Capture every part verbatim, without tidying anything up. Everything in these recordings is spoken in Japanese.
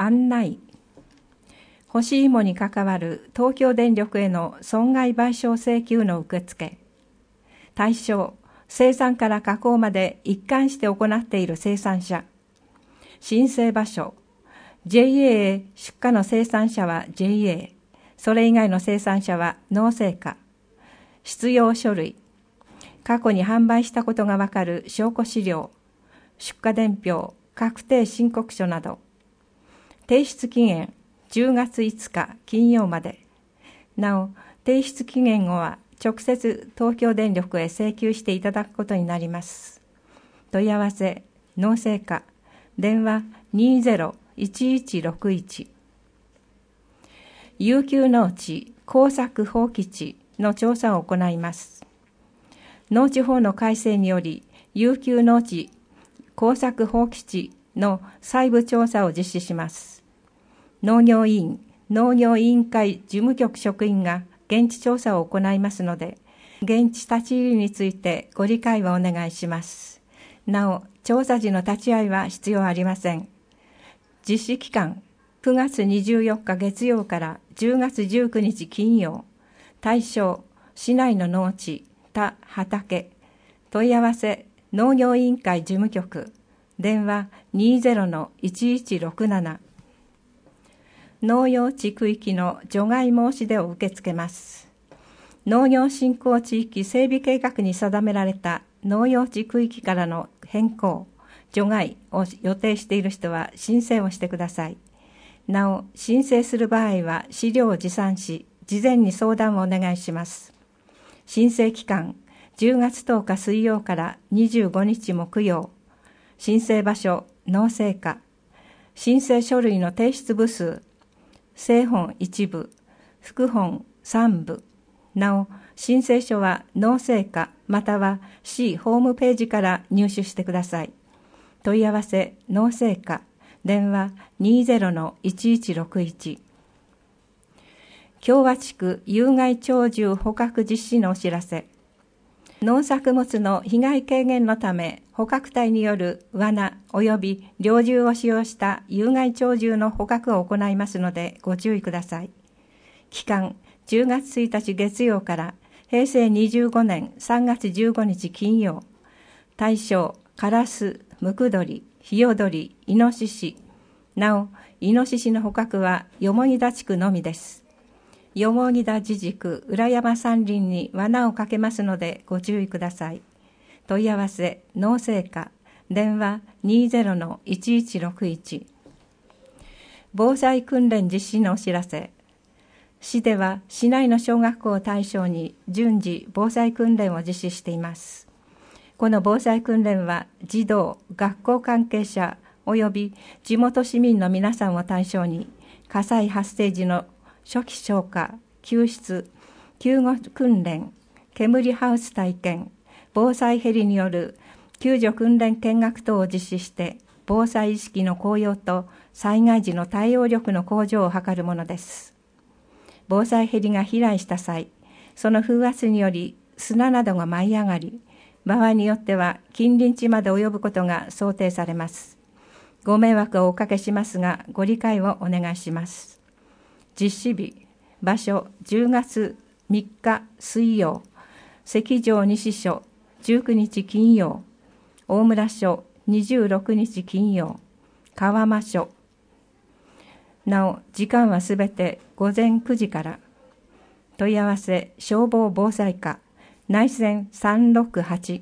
案内。干し芋に関わる東京電力への損害賠償請求の受付。対象、生産から加工まで一貫して行っている生産者。申請場所、ジェイエー へ出荷の生産者は ジェイエー、それ以外の生産者は農政課。必要書類、過去に販売したことがわかる証拠資料、出荷伝票、確定申告書など。提出期限、じゅうがついつか金曜まで。なお、提出期限後は直接東京電力へ請求していただくことになります。問い合わせ、農政課、電話にゼロいちいちろくいち。遊休農地、耕作放棄地の調査を行います。農地法の改正により、遊休農地、耕作放棄地の細部調査を実施します。農業委員、農業委員会事務局職員が現地調査を行いますので、現地立ち入りについてご理解をお願いします。なお、調査時の立ち会いは必要ありません。実施期間、くがつにじゅうよっか月曜からじゅうがつじゅうくにち金曜。対象、市内の農地、田、畑。問い合わせ、農業委員会事務局。電話にゼロのいちいちろくなな。農用地区域の除外申し出を受け付けます。農業振興地域整備計画に定められた農用地区域からの変更、除外を予定している人は申請をしてください。なお、申請する場合は資料を持参し、事前に相談をお願いします。申請期間、じゅうがつとおか水曜からにじゅうごにち木曜。申請場所、農政課。申請書類の提出部数、正本いちぶ、副本さんぶ。なお、申請書は農政課または市ホームページから入手してください。問い合わせ、農政課、電話にゼロのいちいちろくいち。共和地区有害鳥獣捕獲実施のお知らせ。農作物の被害軽減のため、捕獲隊による罠及び猟銃を使用した有害鳥獣の捕獲を行いますのでご注意ください。期間、じゅうがつついたち月曜からへいせいにじゅうごねんさんがつじゅうごにち金曜。対象、カラス、ムクドリ、ヒヨドリ、イノシシ。なお、イノシシの捕獲はよもぎ田地区のみです。よもぎ田自治区浦山山林に罠をかけますのでご注意ください。問い合わせ、農政課、電話にゼロのいちいちろくいち。防災訓練実施のお知らせ。市では市内の小学校を対象に順次防災訓練を実施しています。この防災訓練は児童、学校関係者及び地元市民の皆さんを対象に火災発生時の初期消火、救出、救護訓練、煙ハウス体験、防災ヘリによる救助訓練見学等を実施して、防災意識の高揚と災害時の対応力の向上を図るものです。防災ヘリが飛来した際、その風圧により砂などが舞い上がり、場合によっては近隣地まで及ぶことが想定されます。ご迷惑をおかけしますが、ご理解をお願いします。実施日、場所じゅうがつみっか水曜、関城西署じゅうくにち金曜、大村署にじゅうろくにち金曜、川間署。なお、時間はすべてごぜんくじから。問い合わせ、消防防災課、内線さんろくはち。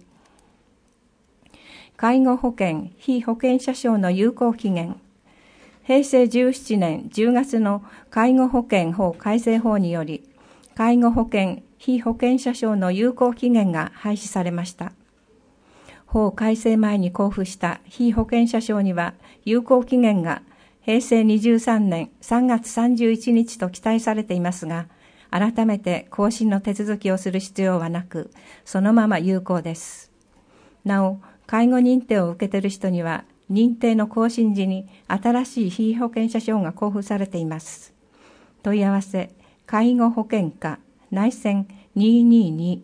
介護保険被保険者証の有効期限。へいせいじゅうななねんじゅうがつの介護保険法改正法により、介護保険被保険者証の有効期限が廃止されました。法改正前に交付した被保険者証には有効期限がへいせいにじゅうさんねんさんがつさんじゅういちにちと記載されていますが、改めて更新の手続きをする必要はなく、そのまま有効です。なお、介護認定を受けている人には、認定の更新時に新しい被保険者証が交付されています。問い合わせ、介護保険課、内線ににに。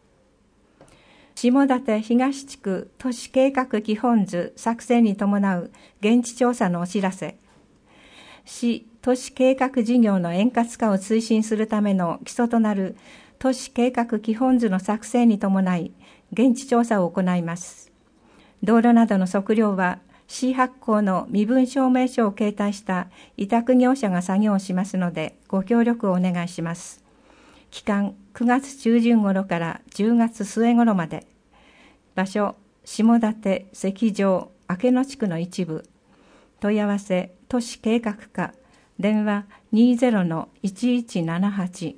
下館東地区都市計画基本図作成に伴う現地調査のお知らせ。 市都市計画事業の円滑化を推進するための基礎となる都市計画基本図の作成に伴い、現地調査を行います。道路などの測量は、市発行の身分証明書を携帯した委託業者が作業しますので、ご協力をお願いします。期間、くがつ中旬頃からじゅうがつ末頃まで。場所、下館、関城、明野地区の一部。問い合わせ、都市計画課、電話 にじゅうのいちいちななはち。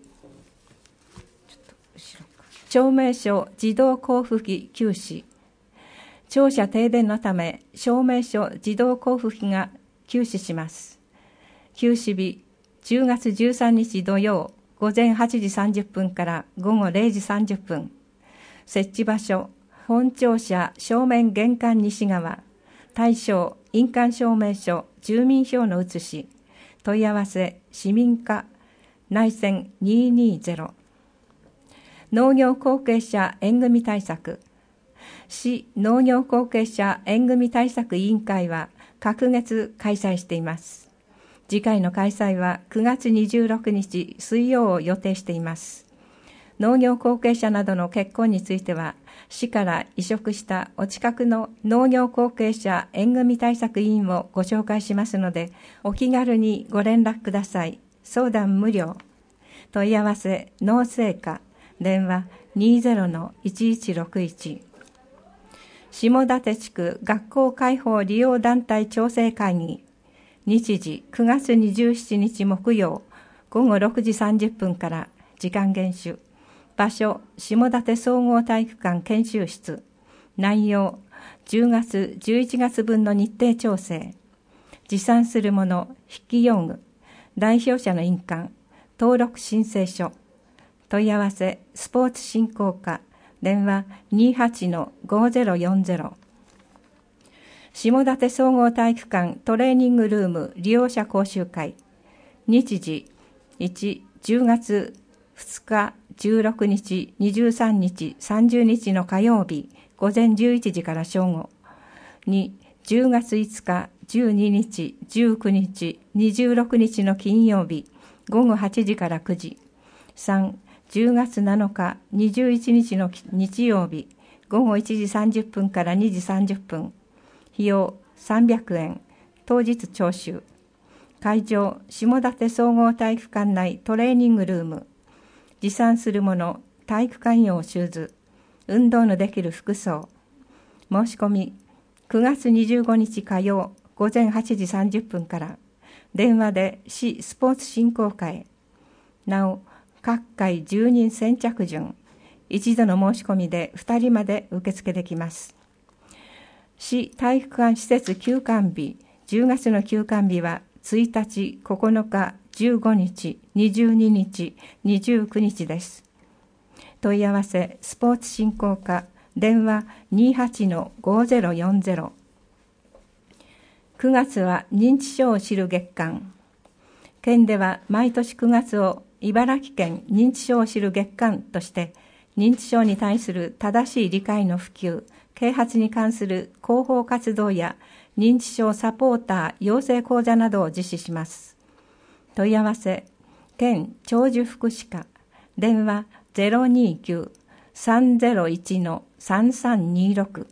証明書自動交付機休止。庁舎停電のため、証明書自動交付機が休止します。休止日、じゅうがつじゅうさんにち土曜、午前はちじさんじゅっぷんから午後れいじさんじゅっぷん。設置場所、本庁舎正面玄関西側。対象、印鑑証明書、住民票の写し。問い合わせ、市民課、内線にひゃくにじゅう。農業後継者縁組対策。市農業後継者縁組対策委員会は隔月開催しています。次回の開催はくがつにじゅうろくにち水曜を予定しています。農業後継者などの結婚については、市から委嘱したお近くの農業後継者縁組対策委員をご紹介しますので、お気軽にご連絡ください。相談無料。問い合わせ農政課、電話 にじゅうのいちいちろくいち。下館地区学校開放利用団体調整会議。日時くがつにじゅうしちにち木曜、午後ろくじさんじゅっぷんから時間厳守。場所、下館総合体育館研修室。内容、じゅうがつ、じゅういちがつ分の日程調整。持参するもの、筆記用具。代表者の印鑑。登録申請書。問い合わせ、スポーツ振興課。電話 にじゅうはちのごぜろよんぜろ。下館総合体育館トレーニングルーム利用者講習会。日時いち、じゅうがつふつか、じゅうろくにち、にじゅうさんにち、さんじゅうにちの火曜日、午前じゅういちじから正午。に、じゅうがついつか、じゅうににち、じゅうくにち、にじゅうろくにちの金曜日、午後はちじからくじ。さん、じゅうがつなのか、にじゅういちにちの日曜日、午後いちじさんじゅっぷんからにじさんじゅっぷん。費用さんびゃくえん、当日徴収。会場、下館総合体育館内トレーニングルーム。持参するもの、体育館用シューズ。運動のできる服装。申し込み、くがつにじゅうごにち火曜、午前はちじさんじゅっぷんから、電話で市スポーツ振興課へ。なお、各回じゅうにん先着順。一度の申し込みでふたりまで受付できます。市体育館施設休館日、じゅうがつの休館日はついたち、ここのか、じゅうごにち、にじゅうににち、にじゅうくにちです。問い合わせ、スポーツ振興課、電話 にじゅうはちのごぜろよんぜろ。くがつは認知症を知る月間。県では毎年くがつを茨城県認知症を知る月間として、認知症に対する正しい理解の普及、啓発に関する広報活動や認知症サポーター養成講座などを実施します。問い合わせ、県長寿福祉課、電話 ゼロにきゅう さんぜろいち さんさんにろく。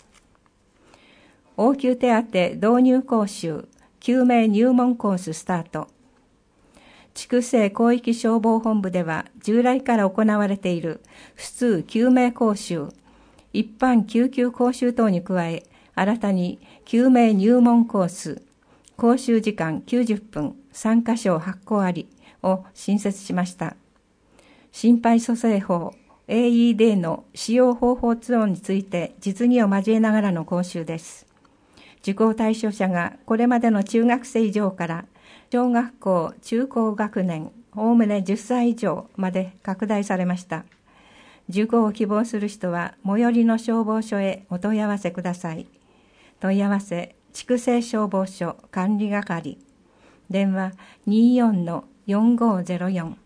応急手当導入講習、救命入門コーススタート。筑西広域消防本部では従来から行われている普通救命講習、一般救急講習等に加え、新たに救命入門コース、講習時間きゅうじゅっぷん、参加賞発行ありを新設しました。心肺蘇生法、エーイーディー の使用方法等について実技を交えながらの講習です。受講対象者がこれまでの中学生以上から小学校、中高学年、おおむねじゅっさい以上まで拡大されました。受講を希望する人は最寄りの消防署へお問い合わせください。問い合わせ、筑西消防署管理係。電話 にじゅうよんのよんごぜろよん。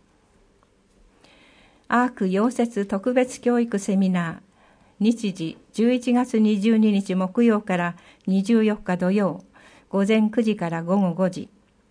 アーク溶接特別教育セミナー。日時じゅういちがつにじゅうににち木曜からにじゅうよっか土曜、午前くじから午後ごじ。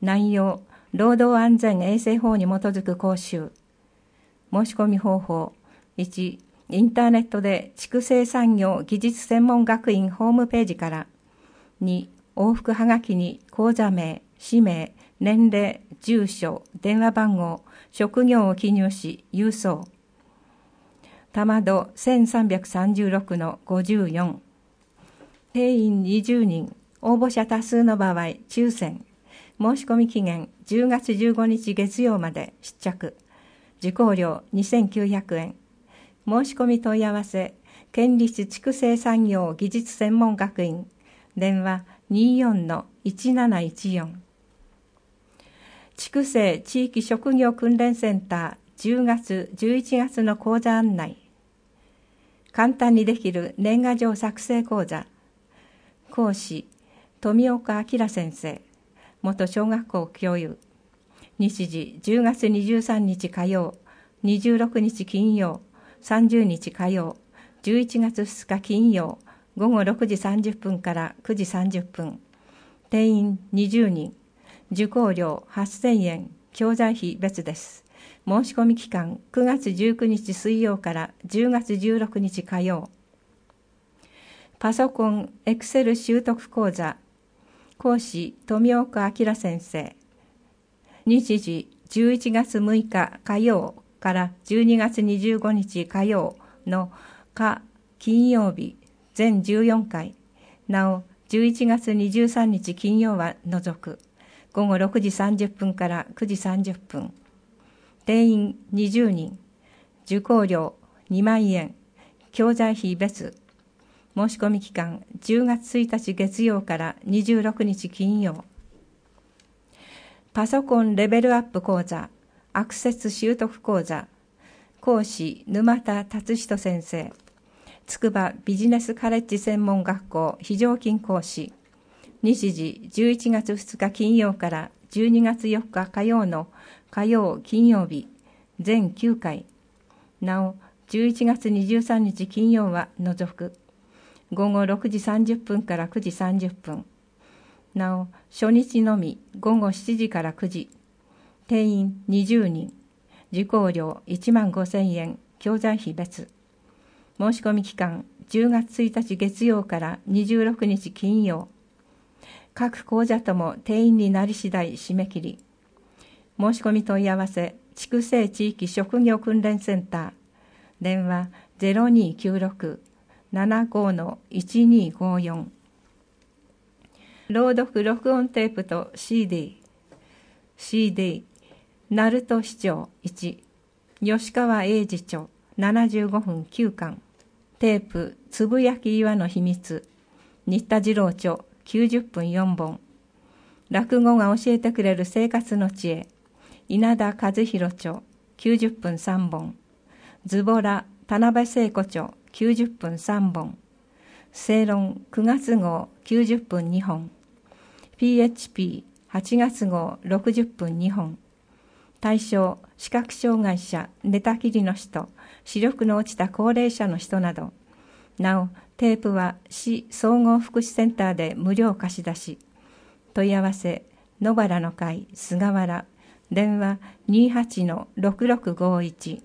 内容、労働安全衛生法に基づく講習。申し込み方法。いち、インターネットで畜生産業技術専門学院ホームページから。に、往復はがきに口座名、氏名、年齢、住所、電話番号、職業を記入し、郵送。玉戸せんさんびゃくさんじゅうろくのごじゅうよん。定員にじゅうにん、応募者多数の場合、抽選。申し込み期限じゅうがつじゅうごにち月曜まで出着。受講料にせんきゅうひゃくえん。申し込み問い合わせ、県立畜生産業技術専門学院。電話 にじゅうよんのいちなないちよん。畜生地域職業訓練センターじゅうがつじゅういちがつの講座案内。簡単にできる年賀状作成講座。講師、富岡明先生。元小学校教諭。日時じゅうがつにじゅうさんにち火曜、にじゅうろくにち金曜、さんじゅうにち火曜、じゅういちがつふつか金曜、ごごろくじさんじゅっぷんからくじさんじゅっぷん。定員にじゅうにん。受講料はっせんえん。教材費別です。申し込み期間くがつじゅうくにち水曜からじゅうがつじゅうろくにち火曜。パソコンエクセル習得講座。講師富岡明先生。日時じゅういちがつむいか火曜からじゅうにがつにじゅうごにち火曜の火金曜日全じゅうよんかい。なおじゅういちがつにじゅうさんにち金曜は除く。ごごろくじさんじゅっぷんからくじさんじゅっぷん。定員にじゅうにん。受講料にまんえん。教材費別。申し込み期間じゅうがつついたち月曜からにじゅうろくにち金曜。パソコンレベルアップ講座、アクセス習得講座。講師沼田達人先生。筑波ビジネスカレッジ専門学校非常勤講師。日時じゅういちがつふつか金曜からじゅうにがつよっか火曜の火曜金曜日全きゅうかい。なおじゅういちがつにじゅうさんにち金曜は除く。ごごろくじさんじゅっぷんからくじさんじゅっぷん。なお初日のみごごしちじからくじ。定員にじゅうにん。受講料いちまんごせんえん。教材費別。申し込み期間じゅうがつついたち月曜からにじゅうろくにち金曜。各講座とも定員になり次第締め切り。申し込み問い合わせ、畜生地域職業訓練センター。電話 ゼロにきゅうろく ななごのいちにごよん。朗読録音テープと シーディー。シーディー、鳴門市長いち、吉川英治著ななじゅうごふんきゅうかん。テープ、つぶやき岩の秘密。新田次郎著きゅうじゅっぷんよんぼん。落語が教えてくれる生活の知恵。稲田和弘著きゅうじゅっぷんさんぼん。ズボラ、田辺聖子著きゅうじゅっぷんさんぼん。正論くがつ号きゅうじゅっぷんにほん。ピーエイチピーはちがつ号ろくじゅっぷんにほん。対象、視覚障害者、寝たきりの人、視力の落ちた高齢者の人など。なお、テープは市総合福祉センターで無料貸し出し。問い合わせ、野原の会菅原。電話 にじゅうはちのろくろくごいち。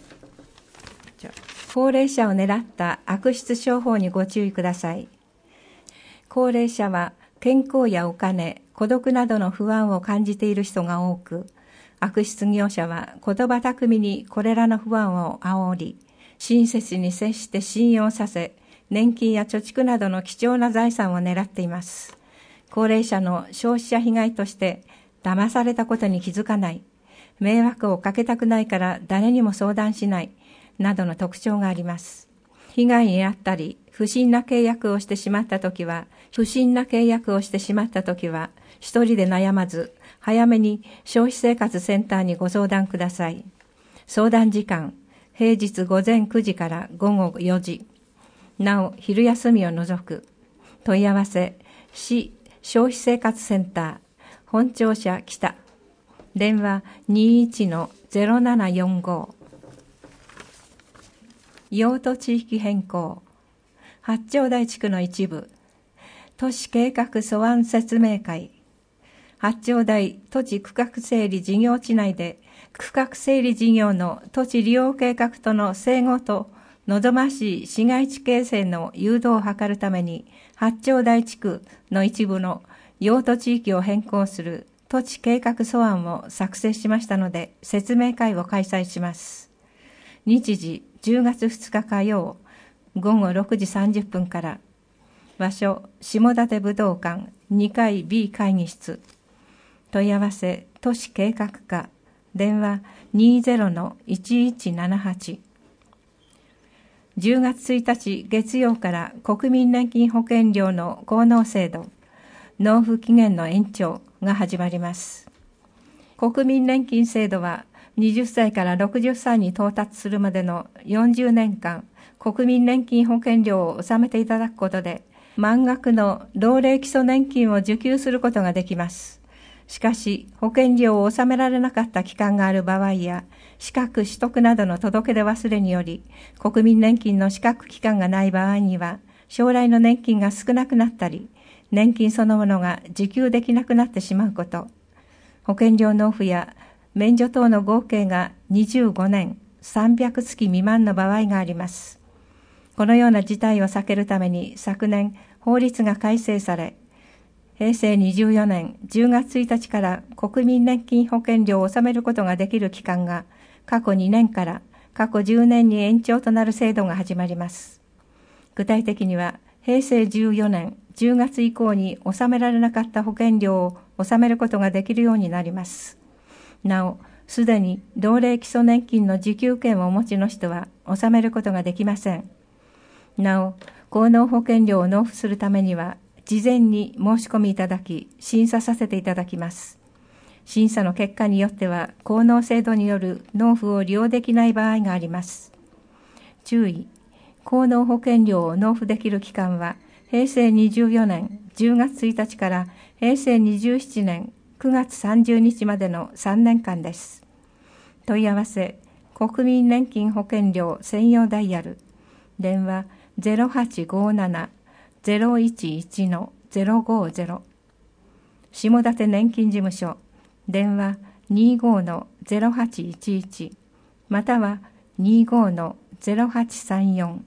高齢者を狙った悪質商法にご注意ください。高齢者は健康やお金、孤独などの不安を感じている人が多く、悪質業者は言葉巧みにこれらの不安を煽り、親切に接して信用させ、年金や貯蓄などの貴重な財産を狙っています。高齢者の消費者被害として、騙されたことに気づかない、迷惑をかけたくないから誰にも相談しない、などの特徴があります。被害に遭ったり、不審な契約をしてしまったときは、不審な契約をしてしまったときは、一人で悩まず、早めに消費生活センターにご相談ください。相談時間、平日午前くじから午後よじ。なお、昼休みを除く。問い合わせ、市消費生活センター、本庁舎北。電話 にじゅういちのゼロななよんご。用途地域変更。八丁台地区の一部。都市計画素案説明会。 八丁台土地区画整理事業地内で区画整理事業の土地利用計画との整合と望ましい市街地形成の誘導を図るために、八丁台地区の一部の用途地域を変更する土地計画素案を作成しましたので、説明会を開催します。日時じゅうがつふつか火曜ごごろくじさんじゅっぷんから、場所下館武道館にかい B 会議室、問い合わせ都市計画課、電話 にじゅうのいちいちななはち。じゅうがつついたち月曜から国民年金保険料の高納制度、納付期限の延長が始まります。国民年金制度ははたちからろくじゅっさいに到達するまでのよんじゅうねんかん、国民年金保険料を納めていただくことで、満額の老齢基礎年金を受給することができます。しかし、保険料を納められなかった期間がある場合や、資格取得などの届け出忘れにより、国民年金の資格期間がない場合には、将来の年金が少なくなったり、年金そのものが受給できなくなってしまうこと、保険料納付や免除等の合計がにじゅうごねん、さんびゃくつき未満の場合があります。このような事態を避けるために昨年法律が改正され、へいせいにじゅうよねんじゅうがつついたちから国民年金保険料を納めることができる期間が過去にねんから過去じゅうねんに延長となる制度が始まります。具体的には、へいせいじゅうよねんじゅうがつ以降に納められなかった保険料を納めることができるようになります。なお、すでに老齢基礎年金の受給権をお持ちの人は納めることができません。なお、高納保険料を納付するためには、事前に申し込みいただき、審査させていただきます。審査の結果によっては、高納制度による納付を利用できない場合があります。注意、高納保険料を納付できる期間は、へいせいにじゅうよねんじゅうがつついたちからへいせいにじゅうななねんくがつさんじゅうにちまでのさんねんかんです。問い合わせ、国民年金保険料専用ダイヤル、電話 ゼロはちごーなな ゼロいちいち ゼロごーゼロ、下館年金事務所、電話 にじゅうごのゼロはちいちいち、または にじゅうごのゼロはちさんよん。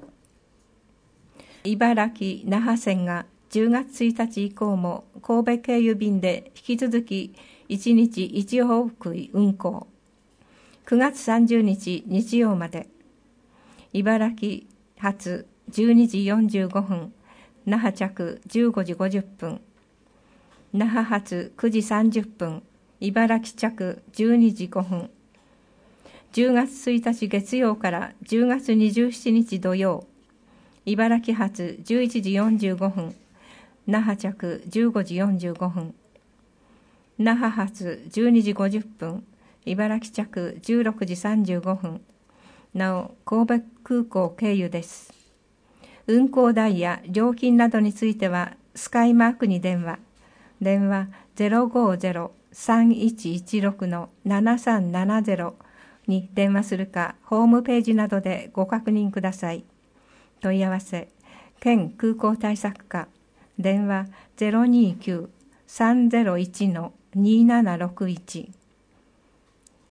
茨城那覇線がじゅうがつついたち以降も神戸経由便で引き続きいちにちいち往復運行。くがつさんじゅうにち日曜まで。茨城発じゅうにじよんじゅうごふん、那覇着じゅうごじごじゅっぷん。那覇発くじさんじゅっぷん、茨城着じゅうにじごふん。じゅうがつついたち月曜からじゅうがつにじゅうしちにち土曜、茨城発じゅういちじよんじゅうごふん、那覇着じゅうごじよんじゅうごふん。那覇発じゅうにじごじゅっぷん、茨城着じゅうろくじさんじゅうごふん。なお、神戸空港経由です。運行代や料金などについては、スカイマークに電話。電話 ゼロごーゼロ さんいちいちろく ななさんななゼロ に電話するか、ホームページなどでご確認ください。問い合わせ、県空港対策課、電話 ゼロにーきゅう さんゼロいち にーななろくいち。